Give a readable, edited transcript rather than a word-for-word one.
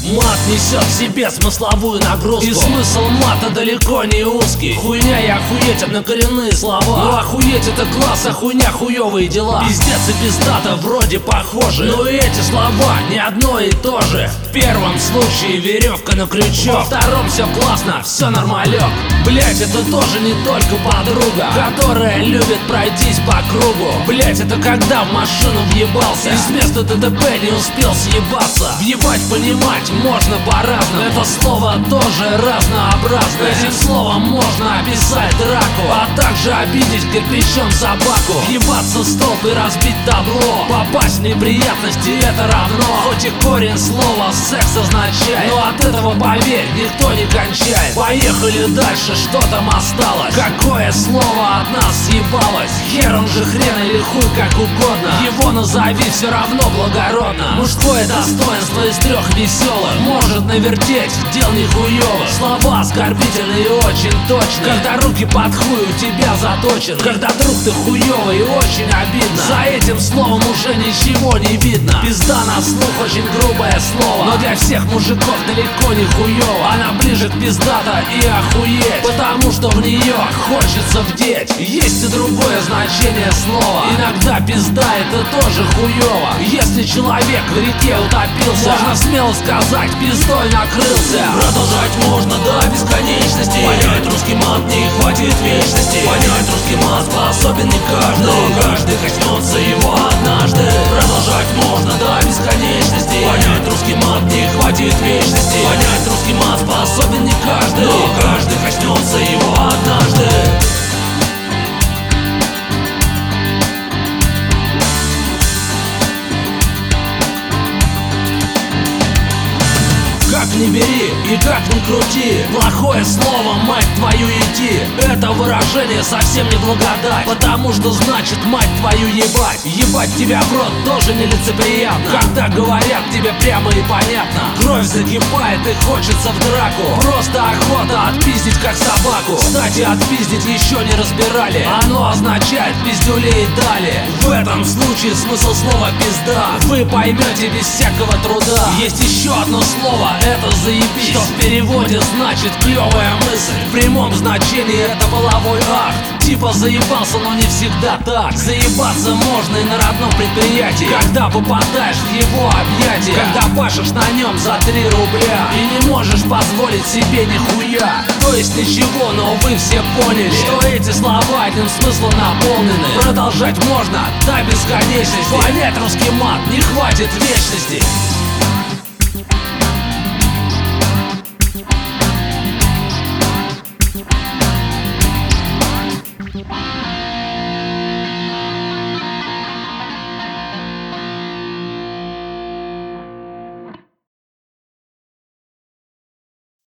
Мат несет в себе смысловую нагрузку, и смысл мата далеко не узкий. Хуйня и охуеть — однокоренные слова. Ну охуеть — это класс, а хуйня — хуёвые дела. Пиздец и пиздата вроде похожи, но и эти слова не одно и то же. В первом случае веревка на крючок, во втором все классно, все нормалек. Блять, это тоже не только подруга, которая любит пройтись по кругу. Блять, это когда в машину въебался и с места ДТП не успел съебаться. Въебать понимать можно по-разному, это слово тоже разнообразное. Этим словом можно описать драку, а также обидеть кирпичом собаку. Въебаться в столб и разбить табло, попасть в неприятности — это равно. Хоть и корень слова секс означает, но от этого, поверь, никто не кончает. Поехали дальше, что там осталось? Какое слово от нас съебалось? Хер он же, хрен или хуй, как угодно, его назови, все равно благородно. Мужское достоинство из трех веселых может навертеть дел нихуёвых. Слова оскорбительные и очень точные, когда руки под хуй у тебя заточены, когда друг ты хуёвый и очень обидно. За этим словом уже ничего не видно. Пизда на слух — очень грубое слово, но для всех мужиков далеко не хуёво. Она ближе к пиздата и охуеть, потому что в нее хочется вдеть. Есть и другое значение слова. Иногда пизда — это тоже хуёво. Если человек в реке утопился, можно смело сказать, пиздой накрылся. Продолжать можно до бесконечности. Понять русский мат не хватит вечности. Понять русский мат способен не каждый, но каждый коснется его однажды. Продолжать можно до бесконечности. Понять русский мат не хватит вечности. Понять русский мат способен не каждый, но каждый коснется его однажды. Как ни бери и как ни крути, плохое слово, мать твою, иди. Это выражение совсем не благодать, потому что значит мать твою ебать. Ебать тебя в рот тоже нелицеприятно, когда говорят тебе прямо и понятно. Кровь закипает и хочется в драку, просто охота отпиздить как собаку. Кстати, отпиздить еще не разбирали, оно означает пиздюлей дали. В этом случае смысл слова пизда вы поймете без всякого труда. Есть еще одно слово — это заебись, что в переводе значит клевая мысль. В прямом значении это половой акт, типа заебался, но не всегда так. Заебаться можно и на родном предприятии, когда попадаешь в его объятия, когда пашешь на нем за 3 рубля и не можешь позволить себе нихуя. То есть ничего, но вы все поняли, что эти слова этим смыслом наполнены. Продолжать можно до бесконечности. Понять русский мат не хватит вечности.